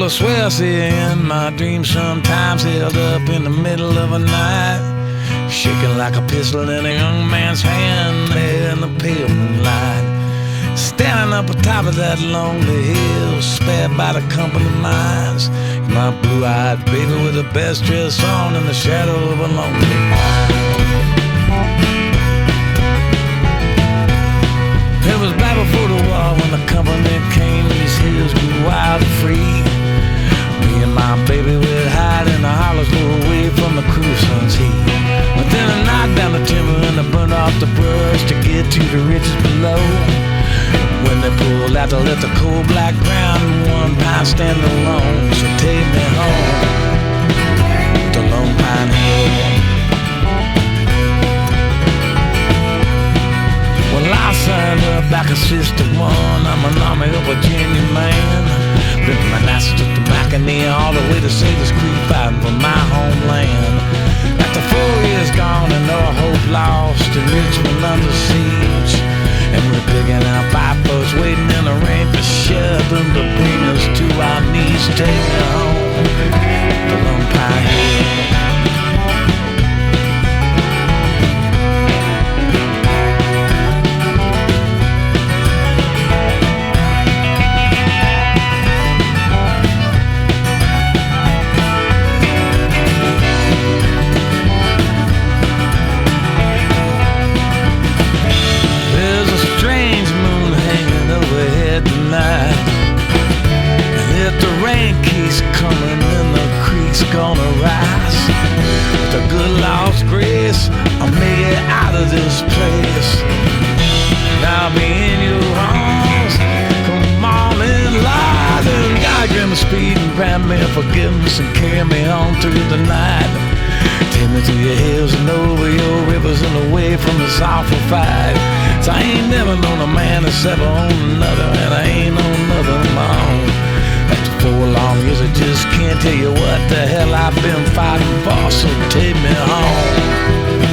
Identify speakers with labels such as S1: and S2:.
S1: Well, I swear I see you in my dreams sometimes, held up in the middle of a night, shaking like a pistol in a young man's hand there in the pale moonlight. Standing up atop of that lonely hill, spared by the company minds, my blue-eyed baby with the best dress on in the shadow of a lonely night. It was back before the war when the company came, these hills grew wild and free. Me and my baby would hide in the hollows, go away from the cruel sun's heat. But then I knocked down the timber and I burned off the brush to get to the ridges below. When they pulled out to let the cold black ground and one pine stand alone. So take me home to Lone Pine Hill. Well, I signed up back in '61. I'm an Army of Virginia man. Ripped my Nassau to the Mackinac all the way to Sailor's Creek, fighting for my homeland. After 4 years gone and no hope lost, in Richmond under siege, and we're picking out fifers, waiting in the rain for shelter to bring us to our knees. Take me home to Lone Pine Hill. Gonna rise with a good Lord's grace. I'll make it out of this place. I'll be in your arms. Come on in, Lord, and God grant me speed and grant me forgiveness and carry me on through the night. Take me through your hills and over your rivers and away from this awful fight. So I ain't never known a man to settle on another, and I ain't known another of my own. After 4 long years, I just can't tell you what the hell I've been fighting for, so take me home